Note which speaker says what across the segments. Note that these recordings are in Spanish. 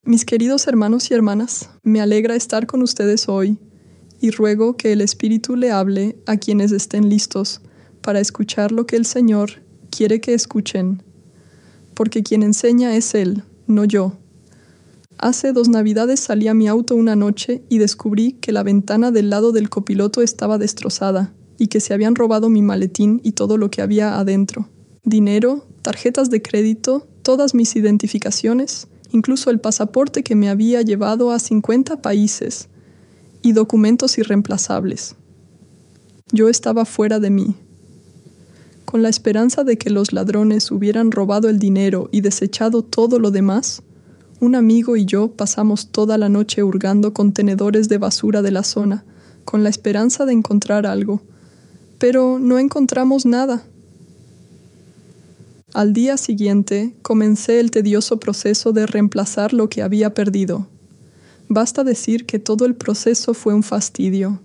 Speaker 1: Mis queridos hermanos y hermanas, me alegra estar con ustedes hoy y ruego que el Espíritu le hable a quienes estén listos para escuchar lo que el Señor quiere que escuchen, porque quien enseña es Él, no yo. Hace 2 Navidades salí a mi auto una noche y descubrí que la ventana del lado del copiloto estaba destrozada y que se habían robado mi maletín y todo lo que había adentro. Dinero, tarjetas de crédito, todas mis identificaciones, incluso el pasaporte que me había llevado a 50 países y documentos irreemplazables. Yo estaba fuera de mí. Con la esperanza de que los ladrones hubieran robado el dinero y desechado todo lo demás, un amigo y yo pasamos toda la noche hurgando contenedores de basura de la zona, con la esperanza de encontrar algo, pero no encontramos nada. Al día siguiente, comencé el tedioso proceso de reemplazar lo que había perdido. Basta decir que todo el proceso fue un fastidio.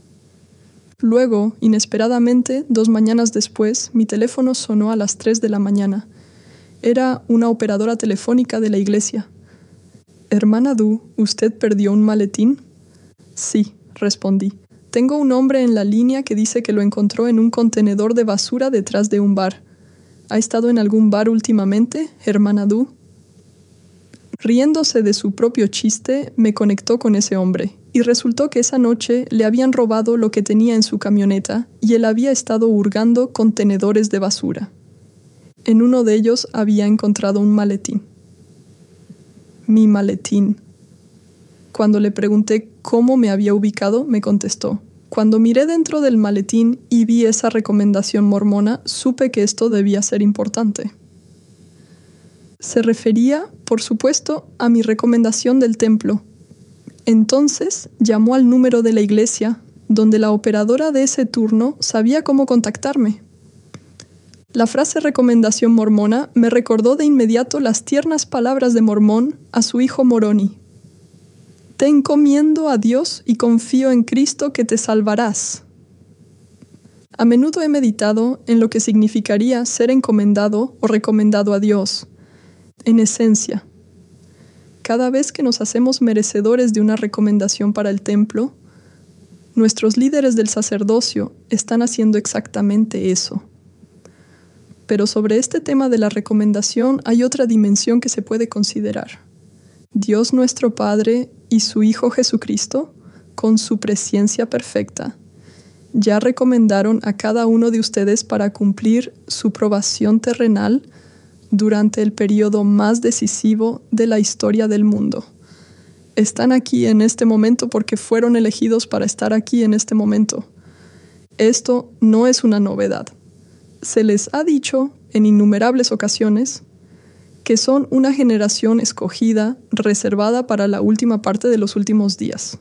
Speaker 1: Luego, inesperadamente, 2 mañanas después, mi teléfono sonó a las 3 de la mañana. Era una operadora telefónica de la iglesia. «Hermana Du, ¿usted perdió un maletín?» «Sí», respondí. «Tengo un hombre en la línea que dice que lo encontró en un contenedor de basura detrás de un bar. ¿Ha estado en algún bar últimamente, hermana Du?» Riéndose de su propio chiste, me conectó con ese hombre, y resultó que esa noche le habían robado lo que tenía en su camioneta y él había estado hurgando contenedores de basura. En uno de ellos había encontrado un maletín. Mi maletín. Cuando le pregunté cómo me había ubicado, me contestó: «Cuando miré dentro del maletín y vi esa recomendación mormona, supe que esto debía ser importante». Se refería, por supuesto, a mi recomendación del templo. Entonces llamó al número de la iglesia, donde la operadora de ese turno sabía cómo contactarme. La frase recomendación mormona me recordó de inmediato las tiernas palabras de Mormón a su hijo Moroni. «Te encomiendo a Dios y confío en Cristo que te salvarás». A menudo he meditado en lo que significaría ser encomendado o recomendado a Dios. En esencia, cada vez que nos hacemos merecedores de una recomendación para el templo, nuestros líderes del sacerdocio están haciendo exactamente eso. Pero sobre este tema de la recomendación hay otra dimensión que se puede considerar. Dios nuestro Padre y su Hijo Jesucristo, con su presciencia perfecta, ya recomendaron a cada uno de ustedes para cumplir su probación terrenal durante el periodo más decisivo de la historia del mundo. Están aquí en este momento porque fueron elegidos para estar aquí en este momento. Esto no es una novedad. Se les ha dicho en innumerables ocasiones que son una generación escogida, reservada para la última parte de los últimos días.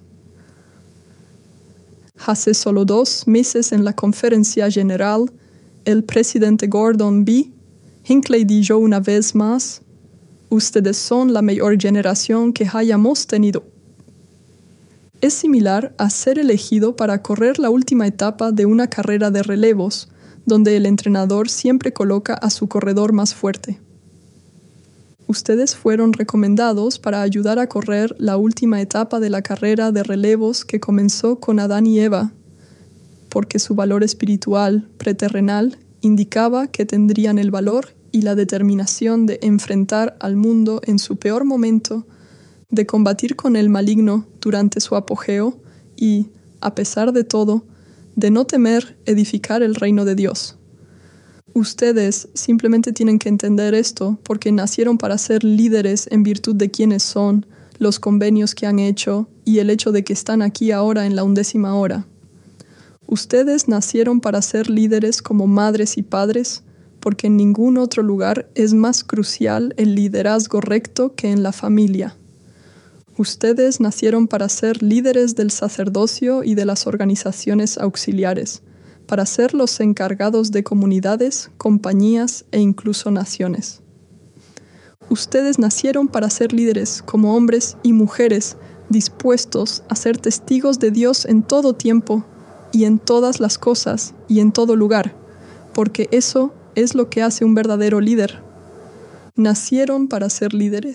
Speaker 1: Hace solo 2 meses en la conferencia general, el presidente Gordon B. Hinckley dijo una vez más: «Ustedes son la mejor generación que hayamos tenido». Es similar a ser elegido para correr la última etapa de una carrera de relevos, donde el entrenador siempre coloca a su corredor más fuerte. Ustedes fueron recomendados para ayudar a correr la última etapa de la carrera de relevos que comenzó con Adán y Eva, porque su valor espiritual preterrenal indicaba que tendrían el valor y la determinación de enfrentar al mundo en su peor momento, de combatir con el maligno durante su apogeo y, a pesar de todo, de no temer edificar el reino de Dios. Ustedes simplemente tienen que entender esto porque nacieron para ser líderes en virtud de quienes son, los convenios que han hecho y el hecho de que están aquí ahora en la 11ª hora. Ustedes nacieron para ser líderes como madres y padres porque en ningún otro lugar es más crucial el liderazgo recto que en la familia. Ustedes nacieron para ser líderes del sacerdocio y de las organizaciones auxiliares, para ser los encargados de comunidades, compañías e incluso naciones. Ustedes nacieron para ser líderes como hombres y mujeres dispuestos a ser testigos de Dios en todo tiempo y en todas las cosas y en todo lugar, porque eso es lo que hace un verdadero líder. Nacieron para ser líderes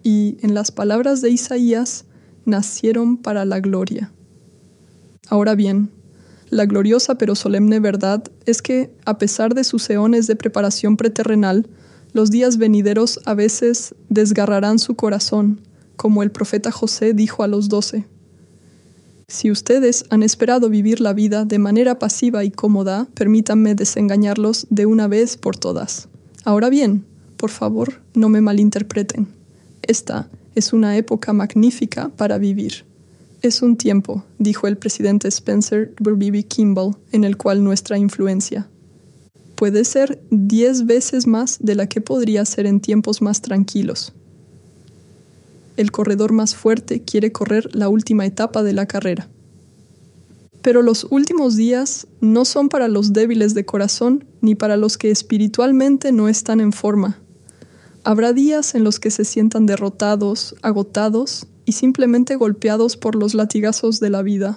Speaker 1: y, en las palabras de Isaías, nacieron para la gloria. Ahora bien, la gloriosa pero solemne verdad es que, a pesar de sus eones de preparación preterrenal, los días venideros a veces desgarrarán su corazón, como el profeta José dijo a los 12. Si ustedes han esperado vivir la vida de manera pasiva y cómoda, permítanme desengañarlos de una vez por todas. Ahora bien, por favor, no me malinterpreten. Esta es una época magnífica para vivir. Es un tiempo, dijo el presidente Spencer B. Kimball, en el cual nuestra influencia puede ser 10 veces más de la que podría ser en tiempos más tranquilos. El corredor más fuerte quiere correr la última etapa de la carrera. Pero los últimos días no son para los débiles de corazón ni para los que espiritualmente no están en forma. Habrá días en los que se sientan derrotados, agotados y simplemente golpeados por los latigazos de la vida.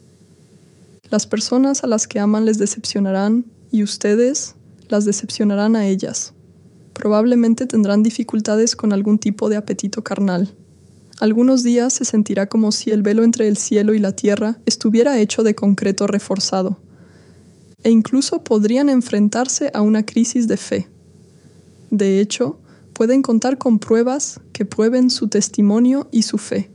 Speaker 1: Las personas a las que aman les decepcionarán y ustedes las decepcionarán a ellas. Probablemente tendrán dificultades con algún tipo de apetito carnal. Algunos días se sentirá como si el velo entre el cielo y la tierra estuviera hecho de concreto reforzado. E incluso podrían enfrentarse a una crisis de fe. De hecho, pueden contar con pruebas que prueben su testimonio y su fe.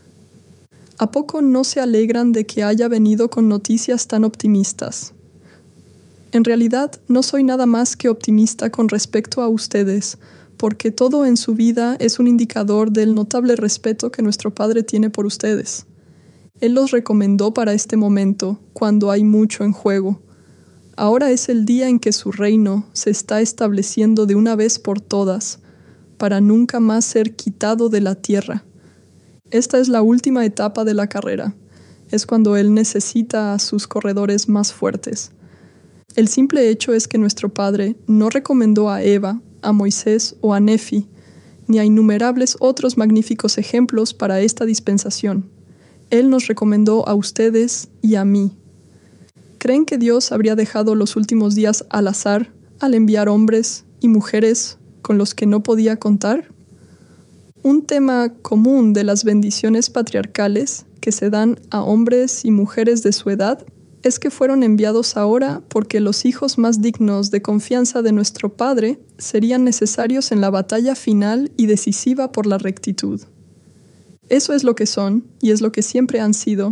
Speaker 1: ¿A poco no se alegran de que haya venido con noticias tan optimistas? En realidad, no soy nada más que optimista con respecto a ustedes, porque todo en su vida es un indicador del notable respeto que nuestro Padre tiene por ustedes. Él los recomendó para este momento, cuando hay mucho en juego. Ahora es el día en que su reino se está estableciendo de una vez por todas, para nunca más ser quitado de la tierra. Esta es la última etapa de la carrera. Es cuando Él necesita a sus corredores más fuertes. El simple hecho es que nuestro Padre no recomendó a Eva, a Moisés o a Nefi, ni a innumerables otros magníficos ejemplos para esta dispensación. Él nos recomendó a ustedes y a mí. ¿Creen que Dios habría dejado los últimos días al azar al enviar hombres y mujeres con los que no podía contar? Un tema común de las bendiciones patriarcales que se dan a hombres y mujeres de su edad es que fueron enviados ahora porque los hijos más dignos de confianza de nuestro Padre serían necesarios en la batalla final y decisiva por la rectitud. Eso es lo que son y es lo que siempre han sido.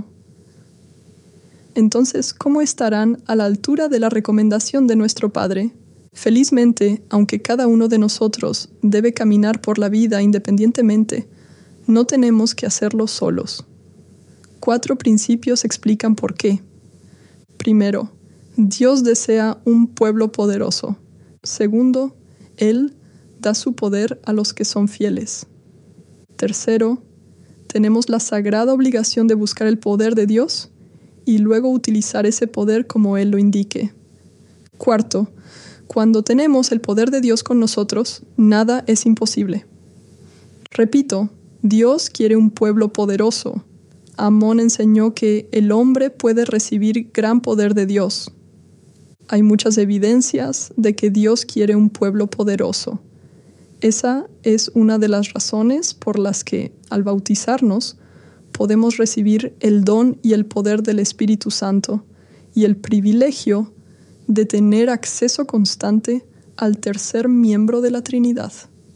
Speaker 1: Entonces, ¿cómo estarán a la altura de la recomendación de nuestro Padre? Felizmente, aunque cada uno de nosotros debe caminar por la vida independientemente, no tenemos que hacerlo solos. 4 principios explican por qué. Primero, Dios desea un pueblo poderoso. Segundo, Él da su poder a los que son fieles. Tercero, tenemos la sagrada obligación de buscar el poder de Dios y luego utilizar ese poder como Él lo indique. Cuarto, cuando tenemos el poder de Dios con nosotros, nada es imposible. Repito, Dios quiere un pueblo poderoso. Amón enseñó que el hombre puede recibir gran poder de Dios. Hay muchas evidencias de que Dios quiere un pueblo poderoso. Esa es una de las razones por las que, al bautizarnos, podemos recibir el don y el poder del Espíritu Santo y el privilegio de tener acceso constante al tercer miembro de la Trinidad.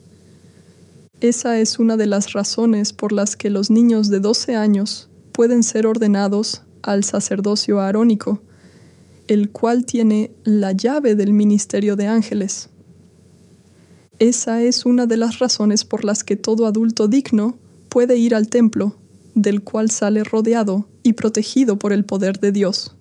Speaker 1: Esa es una de las razones por las que los niños de 12 años pueden ser ordenados al sacerdocio arónico, el cual tiene la llave del ministerio de ángeles. Esa es una de las razones por las que todo adulto digno puede ir al templo, del cual sale rodeado y protegido por el poder de Dios.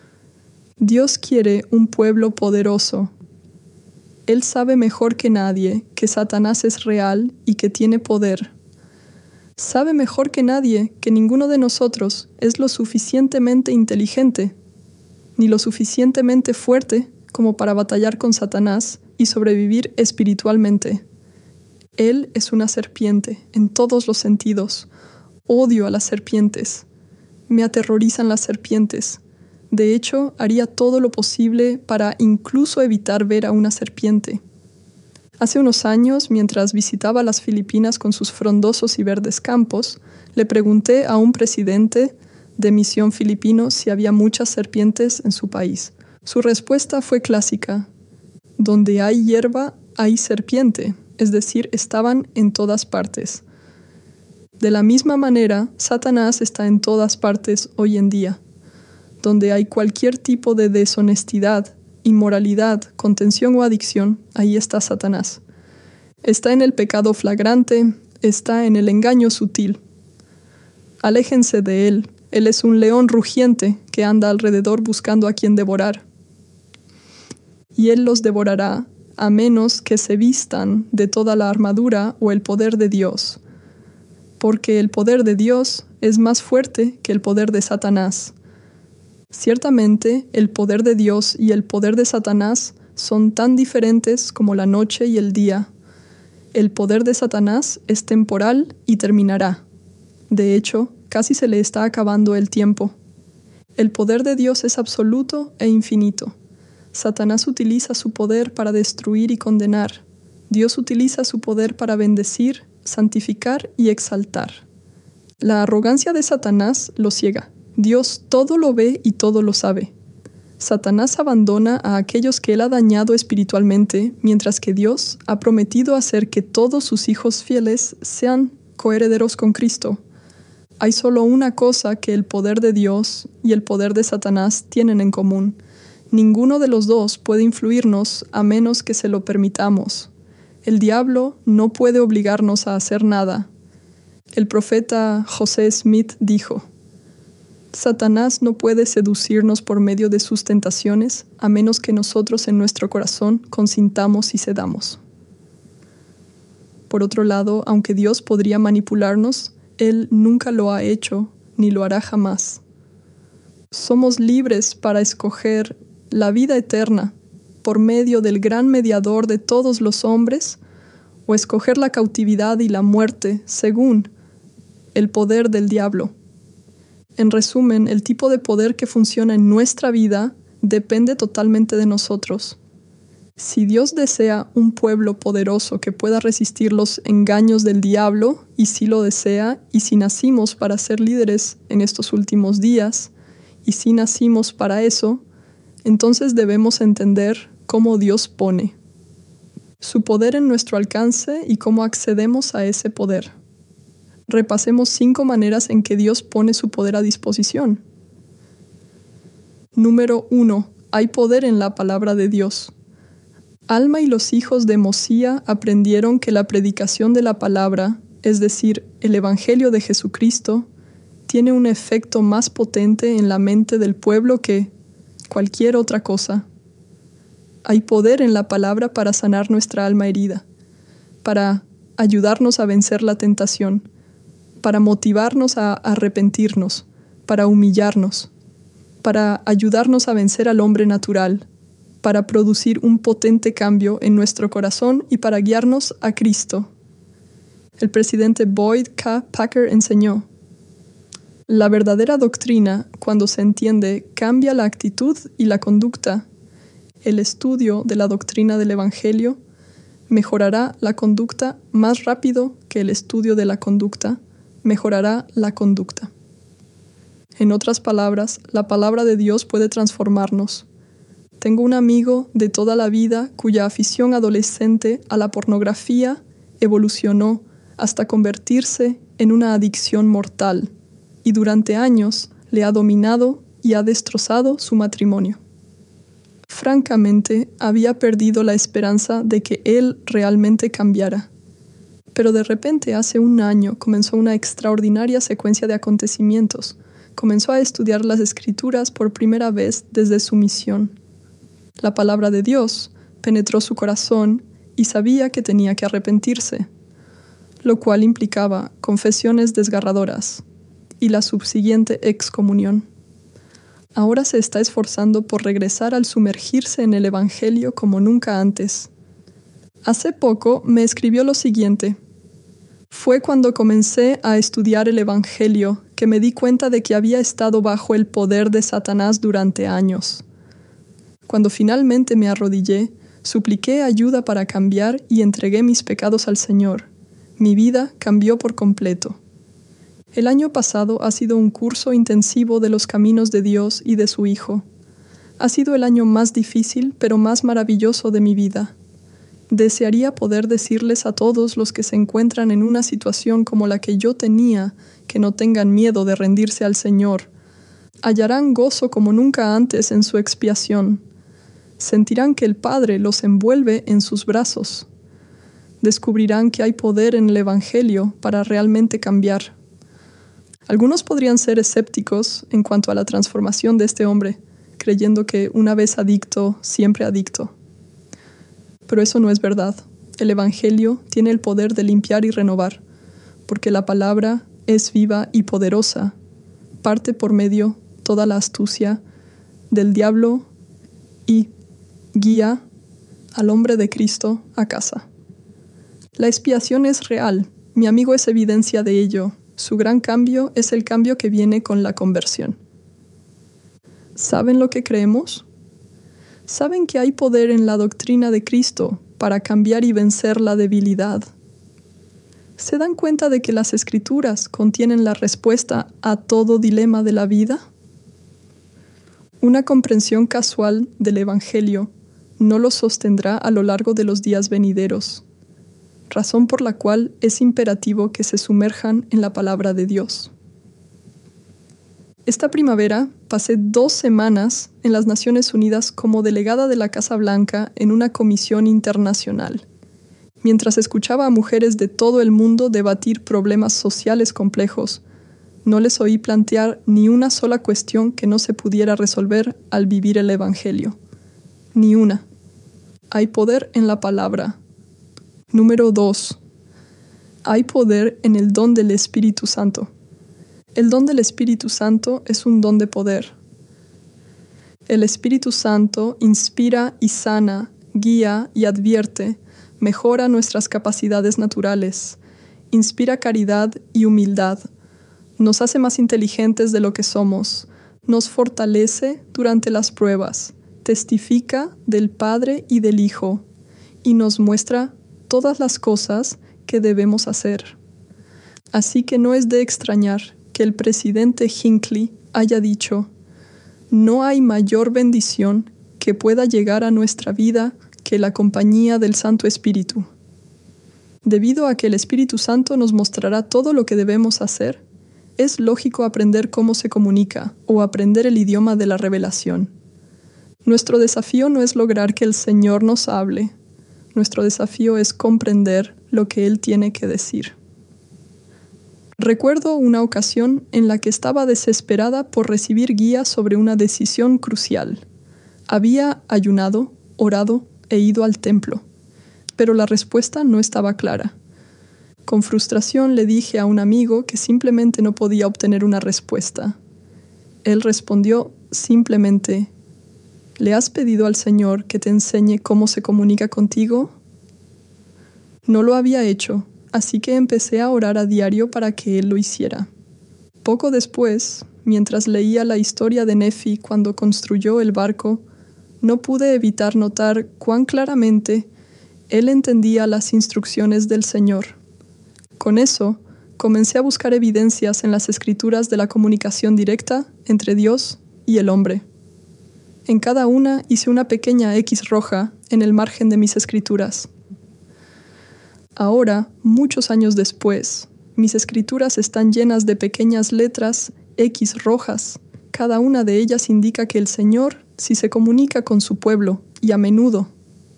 Speaker 1: Dios quiere un pueblo poderoso. Él sabe mejor que nadie que Satanás es real y que tiene poder. Sabe mejor que nadie que ninguno de nosotros es lo suficientemente inteligente, ni lo suficientemente fuerte como para batallar con Satanás y sobrevivir espiritualmente. Él es una serpiente en todos los sentidos. Odio a las serpientes. Me aterrorizan las serpientes. De hecho, haría todo lo posible para incluso evitar ver a una serpiente. Hace unos años, mientras visitaba las Filipinas con sus frondosos y verdes campos, le pregunté a un presidente de misión filipino si había muchas serpientes en su país. Su respuesta fue clásica: donde hay hierba, hay serpiente, es decir, estaban en todas partes. De la misma manera, Satanás está en todas partes hoy en día. Donde hay cualquier tipo de deshonestidad, inmoralidad, contención o adicción, ahí está Satanás. Está en el pecado flagrante, está en el engaño sutil. Aléjense de él. Él es un león rugiente que anda alrededor buscando a quien devorar. Y él los devorará a menos que se vistan de toda la armadura o el poder de Dios. Porque el poder de Dios es más fuerte que el poder de Satanás. Ciertamente, el poder de Dios y el poder de Satanás son tan diferentes como la noche y el día. El poder de Satanás es temporal y terminará. De hecho, casi se le está acabando el tiempo. El poder de Dios es absoluto e infinito. Satanás utiliza su poder para destruir y condenar. Dios utiliza su poder para bendecir, santificar y exaltar. La arrogancia de Satanás lo ciega. Dios todo lo ve y todo lo sabe. Satanás abandona a aquellos que él ha dañado espiritualmente, mientras que Dios ha prometido hacer que todos sus hijos fieles sean coherederos con Cristo. Hay solo una cosa que el poder de Dios y el poder de Satanás tienen en común. Ninguno de los dos puede influirnos a menos que se lo permitamos. El diablo no puede obligarnos a hacer nada. El profeta José Smith dijo: Satanás no puede seducirnos por medio de sus tentaciones a menos que nosotros en nuestro corazón consintamos y cedamos. Por otro lado, aunque Dios podría manipularnos, Él nunca lo ha hecho ni lo hará jamás. Somos libres para escoger la vida eterna por medio del gran mediador de todos los hombres, o escoger la cautividad y la muerte según el poder del diablo. En resumen, el tipo de poder que funciona en nuestra vida depende totalmente de nosotros. Si Dios desea un pueblo poderoso que pueda resistir los engaños del diablo, y si lo desea, y si nacimos para ser líderes en estos últimos días, y si nacimos para eso, entonces debemos entender cómo Dios pone su poder en nuestro alcance y cómo accedemos a ese poder. Repasemos 5 maneras en que Dios pone su poder a disposición. Número 1. Hay poder en la palabra de Dios. Alma y los hijos de Mosía aprendieron que la predicación de la palabra, es decir, el Evangelio de Jesucristo, tiene un efecto más potente en la mente del pueblo que cualquier otra cosa. Hay poder en la palabra para sanar nuestra alma herida, para ayudarnos a vencer la tentación, para motivarnos a arrepentirnos, para humillarnos, para ayudarnos a vencer al hombre natural, para producir un potente cambio en nuestro corazón y para guiarnos a Cristo. El presidente Boyd K. Packer enseñó: la verdadera doctrina, cuando se entiende, cambia la actitud y la conducta. El estudio de la doctrina del Evangelio mejorará la conducta más rápido que el estudio de la conducta mejorará la conducta. En otras palabras, la palabra de Dios puede transformarnos. Tengo un amigo de toda la vida cuya afición adolescente a la pornografía evolucionó hasta convertirse en una adicción mortal, y durante años le ha dominado y ha destrozado su matrimonio. Francamente, había perdido la esperanza de que él realmente cambiara. Pero de repente, hace un año, comenzó una extraordinaria secuencia de acontecimientos. Comenzó a estudiar las Escrituras por primera vez desde su misión. La palabra de Dios penetró su corazón y sabía que tenía que arrepentirse, lo cual implicaba confesiones desgarradoras y la subsiguiente excomunión. Ahora se está esforzando por regresar al sumergirse en el Evangelio como nunca antes. Hace poco me escribió lo siguiente: fue cuando comencé a estudiar el Evangelio que me di cuenta de que había estado bajo el poder de Satanás durante años. Cuando finalmente me arrodillé, Supliqué ayuda para cambiar y entregué mis pecados al Señor. Mi vida cambió por completo. El año pasado ha sido un curso intensivo de los caminos de Dios y de su Hijo. Ha sido el año más difícil, pero más maravilloso de mi vida. Desearía poder decirles a todos los que se encuentran en una situación como la que yo tenía, que no tengan miedo de rendirse al Señor. Hallarán gozo como nunca antes en su expiación. Sentirán que el Padre los envuelve en sus brazos. Descubrirán que hay poder en el Evangelio para realmente cambiar. Algunos podrían ser escépticos en cuanto a la transformación de este hombre, creyendo que una vez adicto, siempre adicto. Pero eso no es verdad. El Evangelio tiene el poder de limpiar y renovar, porque la palabra es viva y poderosa. Parte por medio toda la astucia del diablo y guía al hombre de Cristo a casa. La expiación es real. Mi amigo es evidencia de ello. Su gran cambio es el cambio que viene con la conversión. ¿Saben lo que creemos? ¿Saben que hay poder en la doctrina de Cristo para cambiar y vencer la debilidad? ¿Se dan cuenta de que las Escrituras contienen la respuesta a todo dilema de la vida? Una comprensión casual del Evangelio no lo sostendrá a lo largo de los días venideros, razón por la cual es imperativo que se sumerjan en la palabra de Dios. Esta primavera pasé 2 semanas en las Naciones Unidas como delegada de la Casa Blanca en una comisión internacional, mientras escuchaba a mujeres de todo el mundo debatir problemas sociales complejos. No les oí plantear ni una sola cuestión que no se pudiera resolver al vivir el Evangelio. Ni una. Hay poder en la palabra. Número 2. Hay poder en el don del Espíritu Santo. El don del Espíritu Santo es un don de poder. El Espíritu Santo inspira y sana, guía y advierte, mejora nuestras capacidades naturales, inspira caridad y humildad, nos hace más inteligentes de lo que somos, nos fortalece durante las pruebas, testifica del Padre y del Hijo, y nos muestra todas las cosas que debemos hacer. Así que no es de extrañar que el presidente Hinckley haya dicho: no hay mayor bendición que pueda llegar a nuestra vida que la compañía del Santo Espíritu. Debido a que el Espíritu Santo nos mostrará todo lo que debemos hacer, es lógico aprender cómo se comunica o aprender el idioma de la revelación. Nuestro desafío no es lograr que el Señor nos hable. Nuestro desafío es comprender lo que Él tiene que decir. Recuerdo una ocasión en la que estaba desesperada por recibir guía sobre una decisión crucial. Había ayunado, orado e ido al templo, pero la respuesta no estaba clara. Con frustración le dije a un amigo que simplemente no podía obtener una respuesta. Él respondió simplemente: ¿le has pedido al Señor que te enseñe cómo se comunica contigo? No lo había hecho, así que empecé a orar a diario para que Él lo hiciera. Poco después, mientras leía la historia de Nefi cuando construyó el barco, no pude evitar notar cuán claramente Él entendía las instrucciones del Señor. Con eso, comencé a buscar evidencias en las Escrituras de la comunicación directa entre Dios y el hombre. En cada una hice una pequeña X roja en el margen de mis escrituras. Ahora, muchos años después, mis escrituras están llenas de pequeñas letras X rojas. Cada una de ellas indica que el Señor sí se comunica con su pueblo, y a menudo.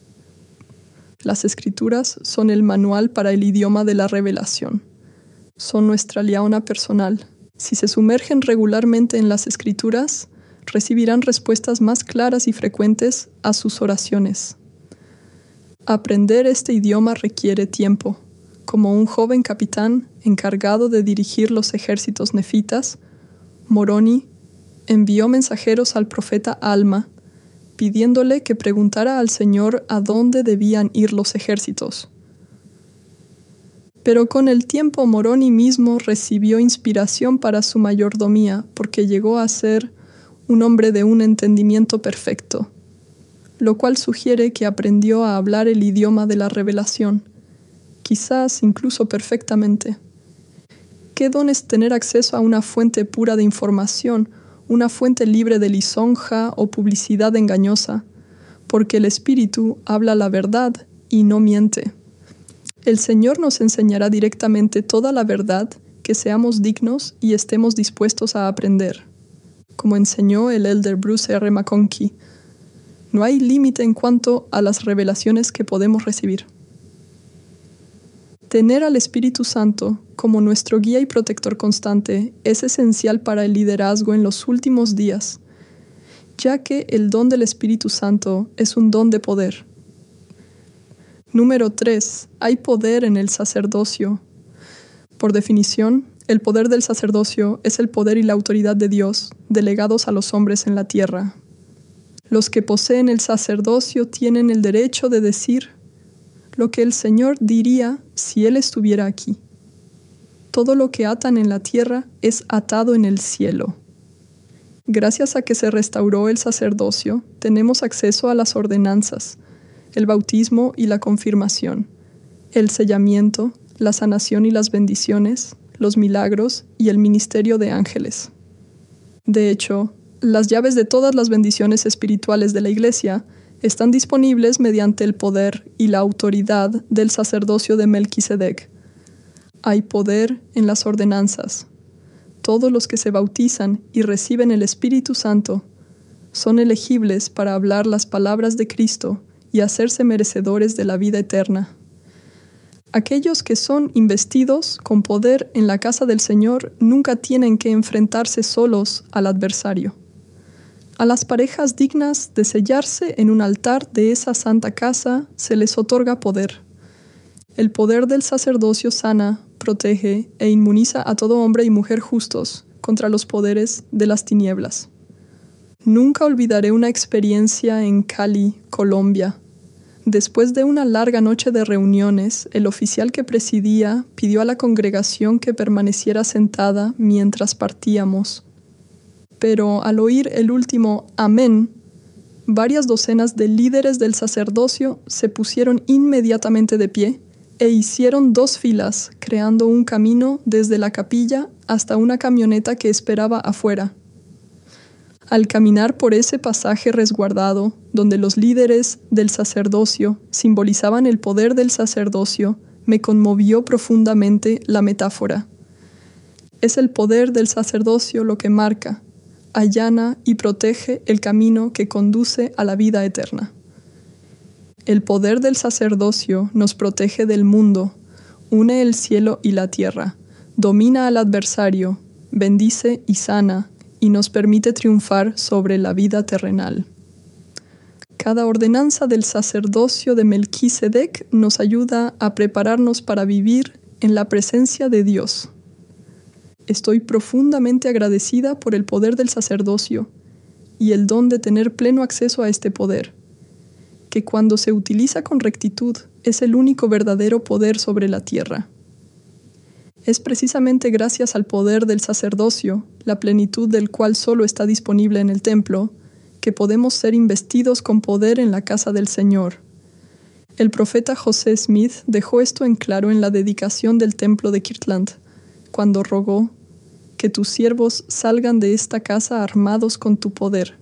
Speaker 1: Las escrituras son el manual para el idioma de la revelación. Son nuestra liaona personal. Si se sumergen regularmente en las escrituras, recibirán respuestas más claras y frecuentes a sus oraciones. Aprender este idioma requiere tiempo. Como un joven capitán encargado de dirigir los ejércitos nefitas, Moroni envió mensajeros al profeta Alma, pidiéndole que preguntara al Señor a dónde debían ir los ejércitos. Pero con el tiempo Moroni mismo recibió inspiración para su mayordomía, porque llegó a ser un hombre de un entendimiento perfecto. lo cual sugiere que aprendió a hablar el idioma de la revelación, quizás incluso perfectamente. ¿Qué don es tener acceso a una fuente pura de información, una fuente libre de lisonja o publicidad engañosa? Porque el Espíritu habla la verdad y no miente. El Señor nos enseñará directamente toda la verdad, que seamos dignos y estemos dispuestos a aprender. Como enseñó el elder Bruce R. McConkie, no hay límite en cuanto a las revelaciones que podemos recibir. Tener al Espíritu Santo como nuestro guía y protector constante es esencial para el liderazgo en los últimos días, ya que el don del Espíritu Santo es un don de poder. Número 3. Hay poder en el sacerdocio. Por definición, el poder del sacerdocio es el poder y la autoridad de Dios delegados a los hombres en la tierra. Los que poseen el sacerdocio tienen el derecho de decir lo que el Señor diría si Él estuviera aquí. Todo lo que atan en la tierra es atado en el cielo. Gracias a que se restauró el sacerdocio, tenemos acceso a las ordenanzas, el bautismo y la confirmación, el sellamiento, la sanación y las bendiciones, los milagros y el ministerio de ángeles. De hecho, las llaves de todas las bendiciones espirituales de la Iglesia están disponibles mediante el poder y la autoridad del sacerdocio de Melquisedec. Hay poder en las ordenanzas. Todos los que se bautizan y reciben el Espíritu Santo son elegibles para hablar las palabras de Cristo y hacerse merecedores de la vida eterna. Aquellos que son investidos con poder en la casa del Señor nunca tienen que enfrentarse solos al adversario. A las parejas dignas de sellarse en un altar de esa santa casa se les otorga poder. El poder del sacerdocio sana, protege e inmuniza a todo hombre y mujer justos contra los poderes de las tinieblas. Nunca olvidaré una experiencia en Cali, Colombia. Después de una larga noche de reuniones, el oficial que presidía pidió a la congregación que permaneciera sentada mientras partíamos. Pero al oír el último amén, varias docenas de líderes del sacerdocio se pusieron inmediatamente de pie e hicieron 2 filas, creando un camino desde la capilla hasta una camioneta que esperaba afuera. Al caminar por ese pasaje resguardado, donde los líderes del sacerdocio simbolizaban el poder del sacerdocio, me conmovió profundamente la metáfora. Es el poder del sacerdocio lo que marca, allana y protege el camino que conduce a la vida eterna. El poder del sacerdocio nos protege del mundo, une el cielo y la tierra, domina al adversario, bendice y sana, y nos permite triunfar sobre la vida terrenal. Cada ordenanza del sacerdocio de Melquisedec nos ayuda a prepararnos para vivir en la presencia de Dios. Estoy profundamente agradecida por el poder del sacerdocio y el don de tener pleno acceso a este poder, que cuando se utiliza con rectitud es el único verdadero poder sobre la tierra. Es precisamente gracias al poder del sacerdocio, la plenitud del cual solo está disponible en el templo, que podemos ser investidos con poder en la casa del Señor. El profeta José Smith dejó esto en claro en la dedicación del templo de Kirtland, cuando rogó que tus siervos salgan de esta casa armados con tu poder.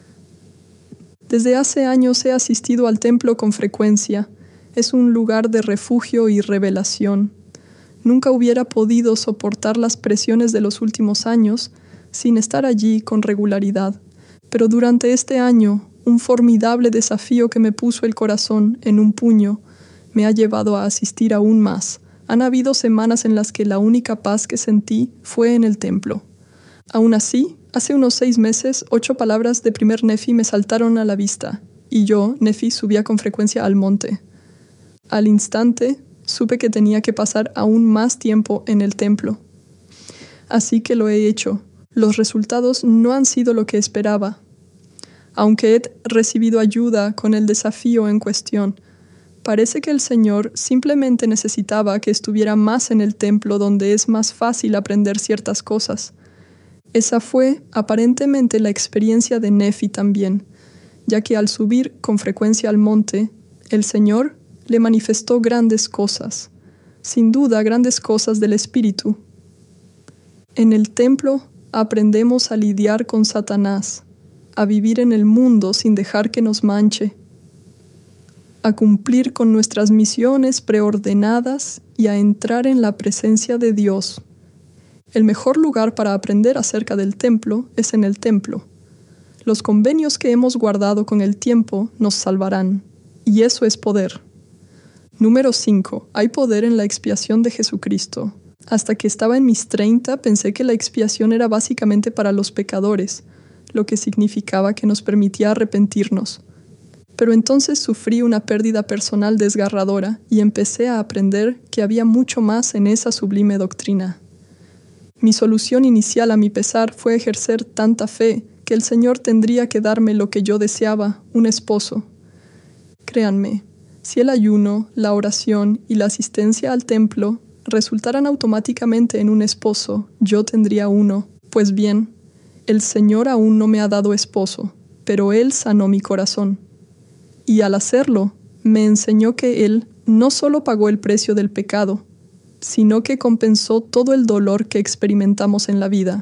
Speaker 1: Desde hace años he asistido al templo con frecuencia. Es un lugar de refugio y revelación. Nunca hubiera podido soportar las presiones de los últimos años sin estar allí con regularidad. Pero durante este año, un formidable desafío que me puso el corazón en un puño me ha llevado a asistir aún más. Han habido semanas en las que la única paz que sentí fue en el templo. Aún así, hace unos 6 meses, 8 palabras de primer Nefi me saltaron a la vista, y yo, Nefi, subía con frecuencia al monte. Al instante, supe que tenía que pasar aún más tiempo en el templo. Así que lo he hecho. Los resultados no han sido lo que esperaba. Aunque he recibido ayuda con el desafío en cuestión, parece que el Señor simplemente necesitaba que estuviera más en el templo donde es más fácil aprender ciertas cosas. Esa fue, aparentemente, la experiencia de Nefi también. ya que al subir con frecuencia al monte, el Señor le manifestó grandes cosas, sin duda grandes cosas del Espíritu. En el templo aprendemos a lidiar con Satanás, a vivir en el mundo sin dejar que nos manche, a cumplir con nuestras misiones preordenadas y a entrar en la presencia de Dios. El mejor lugar para aprender acerca del templo es en el templo. Los convenios que hemos guardado con el tiempo nos salvarán, y eso es poder. Número 5. Hay poder en la expiación de Jesucristo. Hasta que estaba en mis 30 pensé que la expiación era básicamente para los pecadores, lo que significaba que nos permitía arrepentirnos. Pero entonces sufrí una pérdida personal desgarradora y empecé a aprender que había mucho más en esa sublime doctrina. Mi solución inicial a mi pesar fue ejercer tanta fe que el Señor tendría que darme lo que yo deseaba, un esposo. Créanme, si el ayuno, la oración y la asistencia al templo resultaran automáticamente en un esposo, yo tendría uno. Pues bien, el Señor aún no me ha dado esposo, pero Él sanó mi corazón. Y al hacerlo, me enseñó que Él no solo pagó el precio del pecado, sino que compensó todo el dolor que experimentamos en la vida.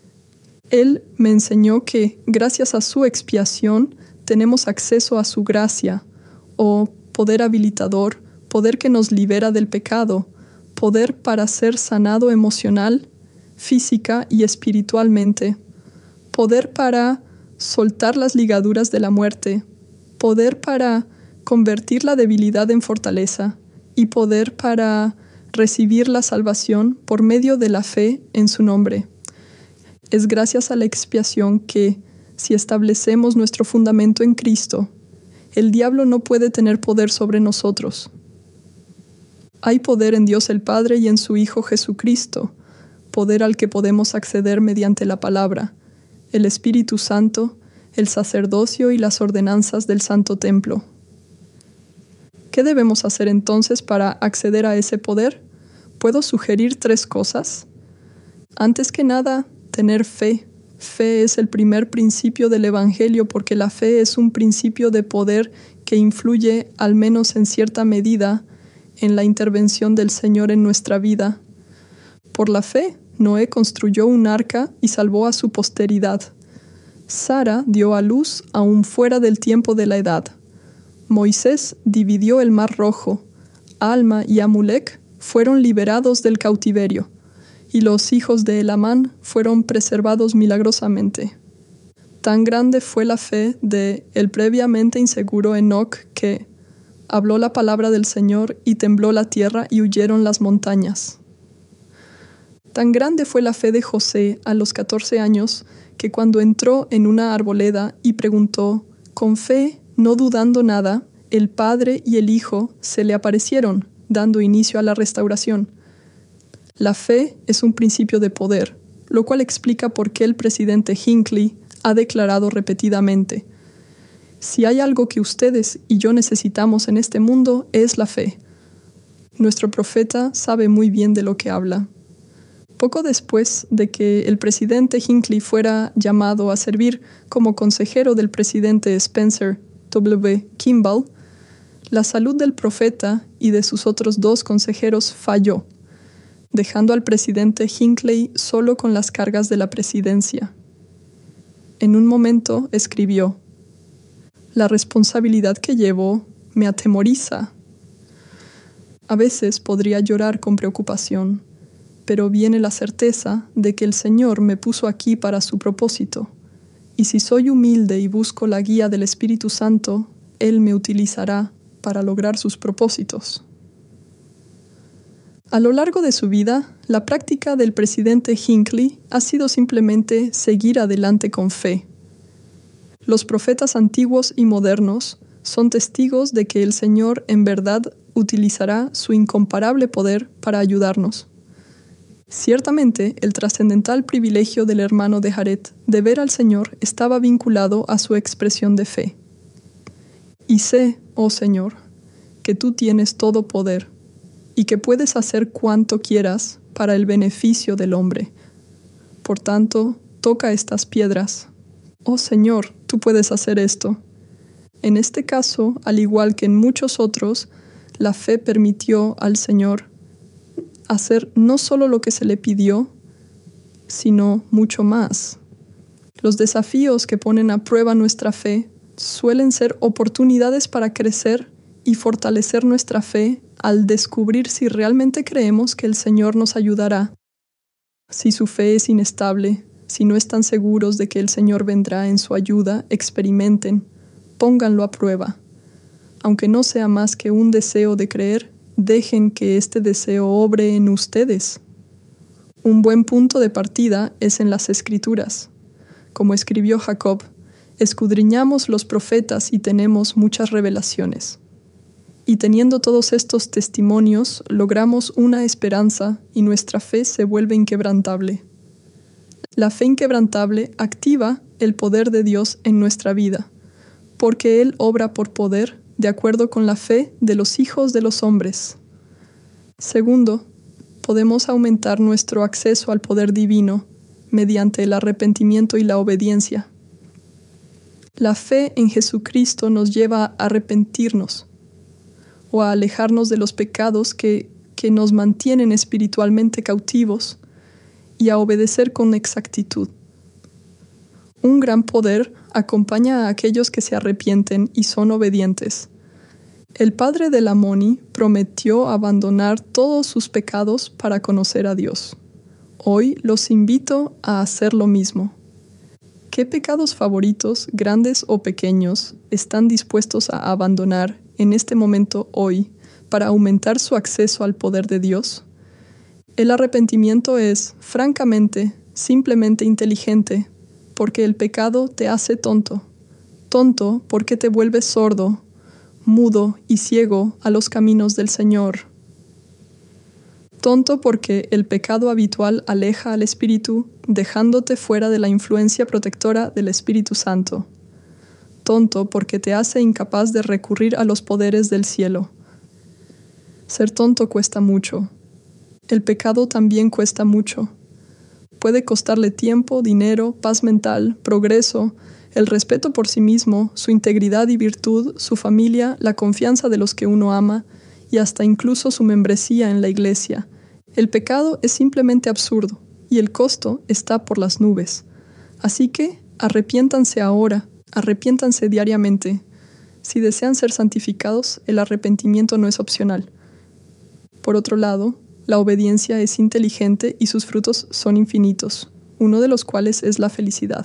Speaker 1: Él me enseñó que, gracias a su expiación, tenemos acceso a su gracia, o poder habilitador, poder que nos libera del pecado, poder para ser sanado emocional, física y espiritualmente, poder para soltar las ligaduras de la muerte, poder para convertir la debilidad en fortaleza y poder para recibir la salvación por medio de la fe en su nombre. Es gracias a la expiación que, si establecemos nuestro fundamento en Cristo, el diablo no puede tener poder sobre nosotros. Hay poder en Dios el Padre y en su Hijo Jesucristo, poder al que podemos acceder mediante la palabra, el Espíritu Santo, el sacerdocio y las ordenanzas del Santo Templo. ¿Qué debemos hacer entonces para acceder a ese poder? ¿Puedo sugerir 3 cosas? Antes que nada, tener fe. Fe es el primer principio del Evangelio porque la fe es un principio de poder que influye, al menos en cierta medida, en la intervención del Señor en nuestra vida. Por la fe, Noé construyó un arca y salvó a su posteridad. Sara dio a luz aún fuera del tiempo de la edad. Moisés dividió el mar Rojo. Alma y Amulec fueron liberados del cautiverio, y los hijos de Elamán fueron preservados milagrosamente. Tan grande fue la fe de el previamente inseguro Enoc que habló la palabra del Señor y tembló la tierra y huyeron las montañas. Tan grande fue la fe de José a los 14 años que cuando entró en una arboleda y preguntó, con fe, no dudando nada, el Padre y el Hijo se le aparecieron, dando inicio a la restauración. La fe es un principio de poder, lo cual explica por qué el presidente Hinckley ha declarado repetidamente: si hay algo que ustedes y yo necesitamos en este mundo, es la fe. Nuestro profeta sabe muy bien de lo que habla. Poco después de que el presidente Hinckley fuera llamado a servir como consejero del presidente Spencer W. Kimball, la salud del profeta y de sus otros 2 consejeros falló, dejando al presidente Hinckley solo con las cargas de la presidencia. En un momento escribió: la responsabilidad que llevo me atemoriza. A veces podría llorar con preocupación, pero viene la certeza de que el Señor me puso aquí para su propósito, y si soy humilde y busco la guía del Espíritu Santo, Él me utilizará para lograr sus propósitos. A lo largo de su vida, la práctica del presidente Hinckley ha sido simplemente seguir adelante con fe. Los profetas antiguos y modernos son testigos de que el Señor en verdad utilizará su incomparable poder para ayudarnos. Ciertamente, el trascendental privilegio del hermano de Jared de ver al Señor estaba vinculado a su expresión de fe. Y sé, oh Señor, que tú tienes todo poder y que puedes hacer cuanto quieras para el beneficio del hombre. Por tanto, toca estas piedras. Oh Señor, tú puedes hacer esto. En este caso, al igual que en muchos otros, la fe permitió al Señor hacer no solo lo que se le pidió, sino mucho más. Los desafíos que ponen a prueba nuestra fe suelen ser oportunidades para crecer y fortalecer nuestra fe al descubrir si realmente creemos que el Señor nos ayudará. Si su fe es inestable, si no están seguros de que el Señor vendrá en su ayuda, experimenten, pónganlo a prueba. Aunque no sea más que un deseo de creer, dejen que este deseo obre en ustedes. Un buen punto de partida es en las Escrituras. Como escribió Jacob, escudriñamos los profetas y tenemos muchas revelaciones. Y teniendo todos estos testimonios, logramos una esperanza y nuestra fe se vuelve inquebrantable. La fe inquebrantable activa el poder de Dios en nuestra vida, porque Él obra por poder de acuerdo con la fe de los hijos de los hombres. Segundo, podemos aumentar nuestro acceso al poder divino mediante el arrepentimiento y la obediencia. La fe en Jesucristo nos lleva a arrepentirnos o a alejarnos de los pecados que nos mantienen espiritualmente cautivos y a obedecer con exactitud. Un gran poder acompaña a aquellos que se arrepienten y son obedientes. El padre de Lamoni prometió abandonar todos sus pecados para conocer a Dios. Hoy los invito a hacer lo mismo. ¿Qué pecados favoritos, grandes o pequeños, están dispuestos a abandonar en este momento hoy para aumentar su acceso al poder de Dios? El arrepentimiento es, francamente, simplemente inteligente, porque el pecado te hace tonto. Tonto porque te vuelves sordo, mudo y ciego a los caminos del Señor. Tonto porque el pecado habitual aleja al Espíritu, dejándote fuera de la influencia protectora del Espíritu Santo. Tonto porque te hace incapaz de recurrir a los poderes del cielo. Ser tonto cuesta mucho. El pecado también cuesta mucho. Puede costarle tiempo, dinero, paz mental, progreso, el respeto por sí mismo, su integridad y virtud, su familia, la confianza de los que uno ama, y hasta incluso su membresía en la iglesia. El pecado es simplemente absurdo, y el costo está por las nubes. Así que, arrepiéntanse ahora, arrepiéntanse diariamente. Si desean ser santificados, el arrepentimiento no es opcional. Por otro lado, la obediencia es inteligente y sus frutos son infinitos, uno de los cuales es la felicidad.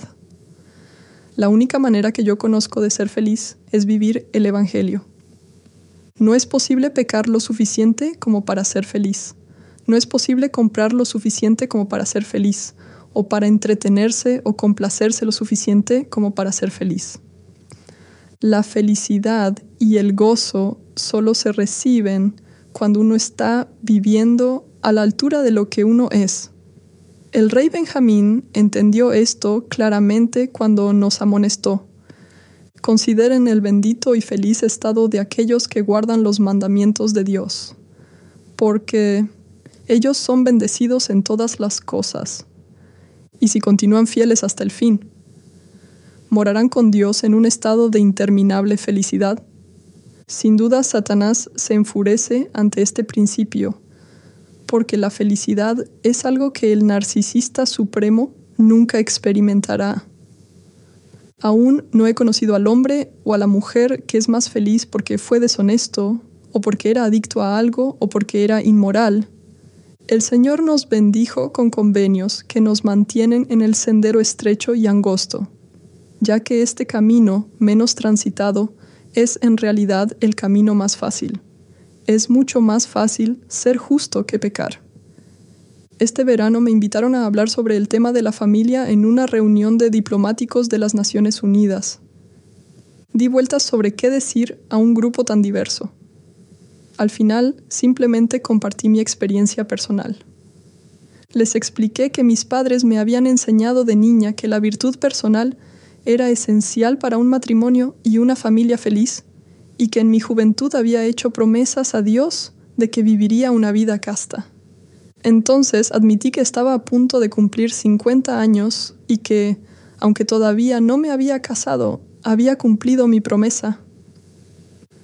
Speaker 1: La única manera que yo conozco de ser feliz es vivir el Evangelio. No es posible pecar lo suficiente como para ser feliz. No es posible comprar lo suficiente como para ser feliz, o para entretenerse o complacerse lo suficiente como para ser feliz. La felicidad y el gozo solo se reciben cuando uno está viviendo a la altura de lo que uno es. El rey Benjamín entendió esto claramente cuando nos amonestó. Consideren el bendito y feliz estado de aquellos que guardan los mandamientos de Dios, porque ellos son bendecidos en todas las cosas, y si continúan fieles hasta el fin, morarán con Dios en un estado de interminable felicidad. Sin duda, Satanás se enfurece ante este principio, porque la felicidad es algo que el narcisista supremo nunca experimentará. Aún no he conocido al hombre o a la mujer que es más feliz porque fue deshonesto, o porque era adicto a algo, o porque era inmoral. El Señor nos bendijo con convenios que nos mantienen en el sendero estrecho y angosto, ya que este camino menos transitado es en realidad el camino más fácil. Es mucho más fácil ser justo que pecar. Este verano me invitaron a hablar sobre el tema de la familia en una reunión de diplomáticos de las Naciones Unidas. Di vueltas sobre qué decir a un grupo tan diverso. Al final, simplemente compartí mi experiencia personal. Les expliqué que mis padres me habían enseñado de niña que la virtud personal era esencial para un matrimonio y una familia feliz, y que en mi juventud había hecho promesas a Dios de que viviría una vida casta. Entonces admití que estaba a punto de cumplir 50 años y que, aunque todavía no me había casado, había cumplido mi promesa.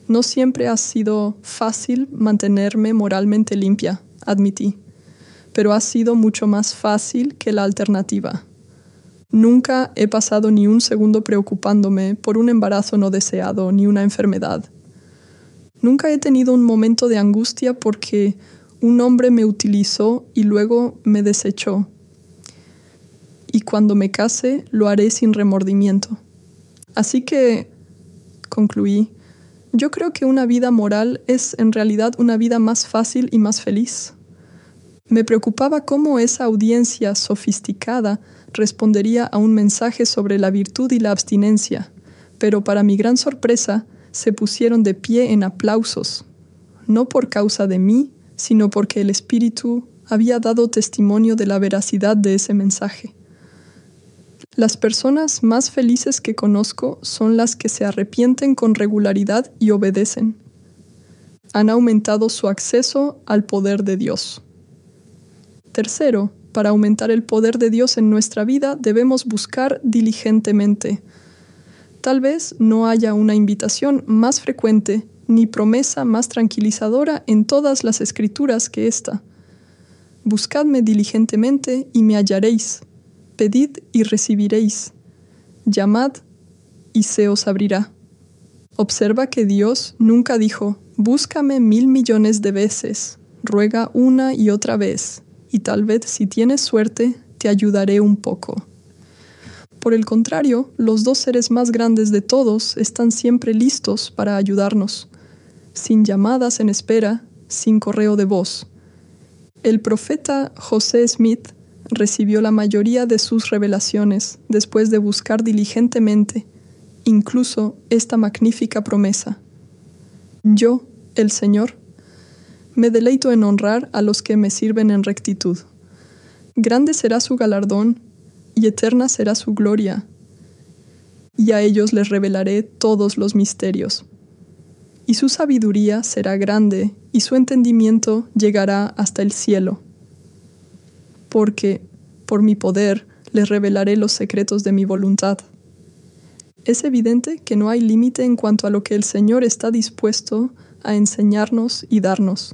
Speaker 1: No siempre ha sido fácil mantenerme moralmente limpia, admití, pero ha sido mucho más fácil que la alternativa. Nunca he pasado ni un segundo preocupándome por un embarazo no deseado ni una enfermedad. Nunca he tenido un momento de angustia porque un hombre me utilizó y luego me desechó. Y cuando me case, lo haré sin remordimiento. Así que, concluí, yo creo que una vida moral es en realidad una vida más fácil y más feliz. Me preocupaba cómo esa audiencia sofisticada respondería a un mensaje sobre la virtud y la abstinencia, pero para mi gran sorpresa se pusieron de pie en aplausos, no por causa de mí, sino porque el Espíritu había dado testimonio de la veracidad de ese mensaje. Las personas más felices que conozco son las que se arrepienten con regularidad y obedecen. Han aumentado su acceso al poder de Dios. Tercero, para aumentar el poder de Dios en nuestra vida debemos buscar diligentemente. Tal vez no haya una invitación más frecuente ni promesa más tranquilizadora en todas las Escrituras que esta. Buscadme diligentemente y me hallaréis. Pedid y recibiréis. Llamad y se os abrirá. Observa que Dios nunca dijo, búscame 1,000 millones de veces, ruega una y otra vez, y tal vez si tienes suerte te ayudaré un poco. Por el contrario, los dos seres más grandes de todos están siempre listos para ayudarnos, sin llamadas en espera, sin correo de voz. El profeta José Smith recibió la mayoría de sus revelaciones después de buscar diligentemente, incluso esta magnífica promesa. Yo, el Señor, me deleito en honrar a los que me sirven en rectitud. Grande será su galardón y eterna será su gloria, y a ellos les revelaré todos los misterios. Y su sabiduría será grande, y su entendimiento llegará hasta el cielo. Porque, por mi poder, les revelaré los secretos de mi voluntad. Es evidente que no hay límite en cuanto a lo que el Señor está dispuesto a enseñarnos y darnos.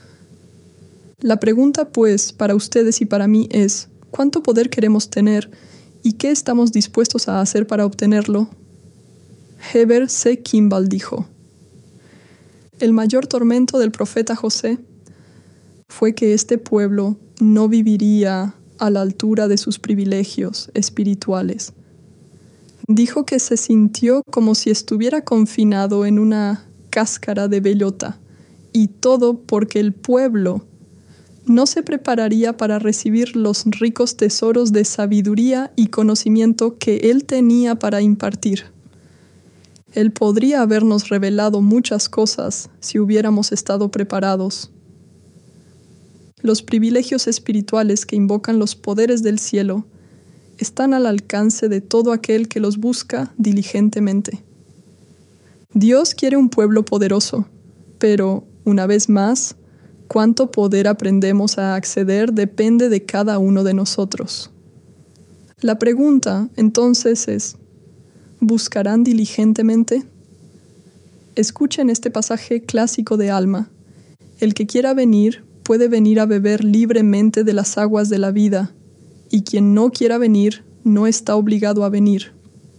Speaker 1: La pregunta, pues, para ustedes y para mí es, ¿cuánto poder queremos tener y qué estamos dispuestos a hacer para obtenerlo? Heber C. Kimball dijo, el mayor tormento del profeta José fue que este pueblo no viviría a la altura de sus privilegios espirituales. Dijo que se sintió como si estuviera confinado en una cáscara de bellota, y todo porque el pueblo no se prepararía para recibir los ricos tesoros de sabiduría y conocimiento que él tenía para impartir. Él podría habernos revelado muchas cosas si hubiéramos estado preparados. Los privilegios espirituales que invocan los poderes del cielo están al alcance de todo aquel que los busca diligentemente. Dios quiere un pueblo poderoso, pero, una vez más, cuánto poder aprendemos a acceder depende de cada uno de nosotros. La pregunta, entonces, es, ¿buscarán diligentemente? Escuchen este pasaje clásico de Alma. El que quiera venir, puede venir a beber libremente de las aguas de la vida, y quien no quiera venir, no está obligado a venir.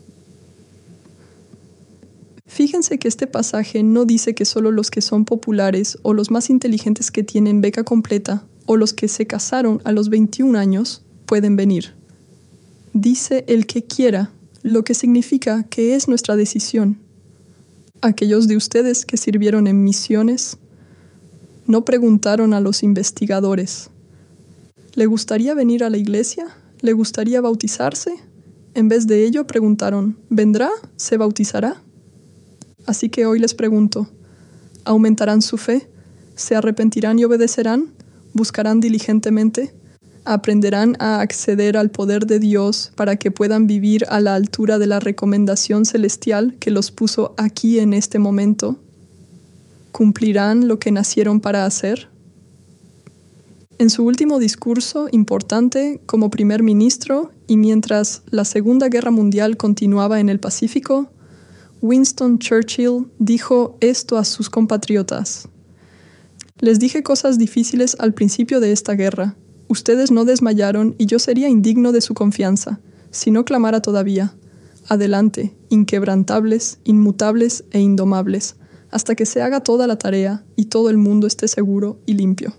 Speaker 1: Fíjense que este pasaje no dice que solo los que son populares o los más inteligentes que tienen beca completa o los que se casaron a los 21 años pueden venir. Dice el que quiera, lo que significa que es nuestra decisión. Aquellos de ustedes que sirvieron en misiones no preguntaron a los investigadores, ¿le gustaría venir a la iglesia? ¿Le gustaría bautizarse? En vez de ello preguntaron, ¿vendrá? ¿Se bautizará? Así que hoy les pregunto, ¿aumentarán su fe? ¿Se arrepentirán y obedecerán? ¿Buscarán diligentemente? ¿Aprenderán a acceder al poder de Dios para que puedan vivir a la altura de la recomendación celestial que los puso aquí en este momento? ¿Cumplirán lo que nacieron para hacer? En su último discurso importante como primer ministro y mientras la Segunda Guerra Mundial continuaba en el Pacífico, Winston Churchill dijo esto a sus compatriotas: «Les dije cosas difíciles al principio de esta guerra. Ustedes no desmayaron y yo sería indigno de su confianza, si no clamara todavía: adelante, inquebrantables, inmutables e indomables, hasta que se haga toda la tarea y todo el mundo esté seguro y limpio».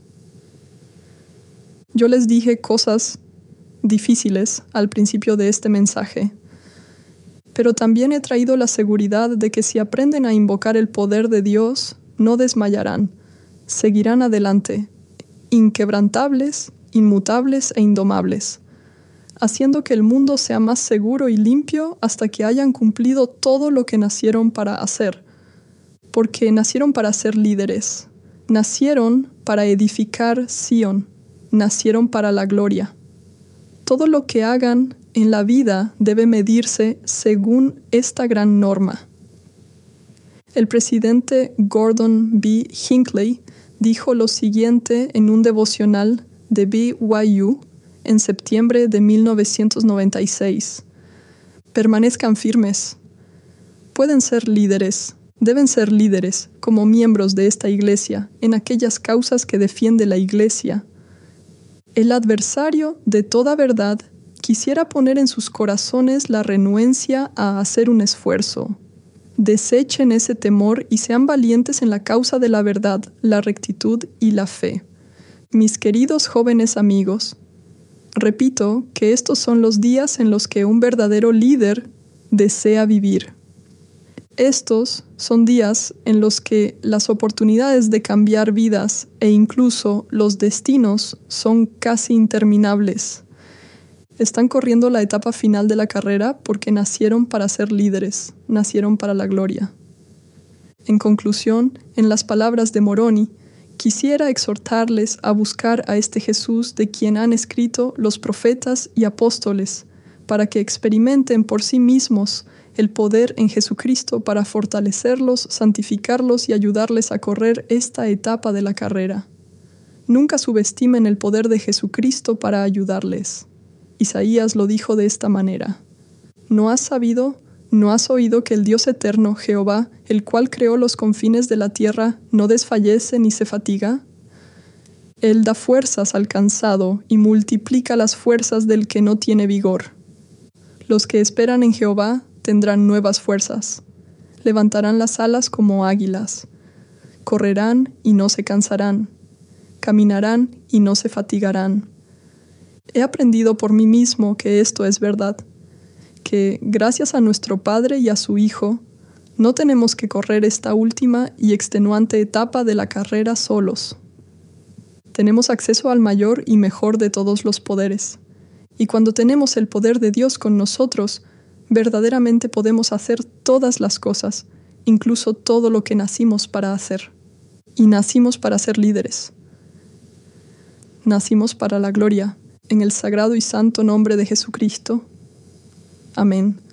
Speaker 1: Yo les dije cosas difíciles al principio de este mensaje, pero también he traído la seguridad de que si aprenden a invocar el poder de Dios, no desmayarán, seguirán adelante, inquebrantables, inmutables e indomables, haciendo que el mundo sea más seguro y limpio hasta que hayan cumplido todo lo que nacieron para hacer, porque nacieron para ser líderes, nacieron para edificar Sion, nacieron para la gloria. Todo lo que hagan en la vida debe medirse según esta gran norma. El presidente Gordon B. Hinckley dijo lo siguiente en un devocional de BYU en septiembre de 1996. Permanezcan firmes. Pueden ser líderes, deben ser líderes como miembros de esta iglesia en aquellas causas que defiende la iglesia. El adversario de toda verdad quisiera poner en sus corazones la renuencia a hacer un esfuerzo. Desechen ese temor y sean valientes en la causa de la verdad, la rectitud y la fe. Mis queridos jóvenes amigos, repito que estos son los días en los que un verdadero líder desea vivir. Estos son días en los que las oportunidades de cambiar vidas e incluso los destinos son casi interminables. Están corriendo la etapa final de la carrera porque nacieron para ser líderes, nacieron para la gloria. En conclusión, en las palabras de Moroni, quisiera exhortarles a buscar a este Jesús de quien han escrito los profetas y apóstoles, para que experimenten por sí mismos el poder en Jesucristo para fortalecerlos, santificarlos y ayudarles a correr esta etapa de la carrera. Nunca subestimen el poder de Jesucristo para ayudarles. Isaías lo dijo de esta manera: ¿No has sabido, no has oído que el Dios eterno, Jehová, el cual creó los confines de la tierra, no desfallece ni se fatiga? Él da fuerzas al cansado y multiplica las fuerzas del que no tiene vigor. Los que esperan en Jehová tendrán nuevas fuerzas. Levantarán las alas como águilas. Correrán y no se cansarán. Caminarán y no se fatigarán. He aprendido por mí mismo que esto es verdad, que gracias a nuestro Padre y a su Hijo, no tenemos que correr esta última y extenuante etapa de la carrera solos. Tenemos acceso al mayor y mejor de todos los poderes. Y cuando tenemos el poder de Dios con nosotros, verdaderamente podemos hacer todas las cosas, incluso todo lo que nacimos para hacer. Y nacimos para ser líderes. Nacimos para la gloria, en el sagrado y santo nombre de Jesucristo. Amén.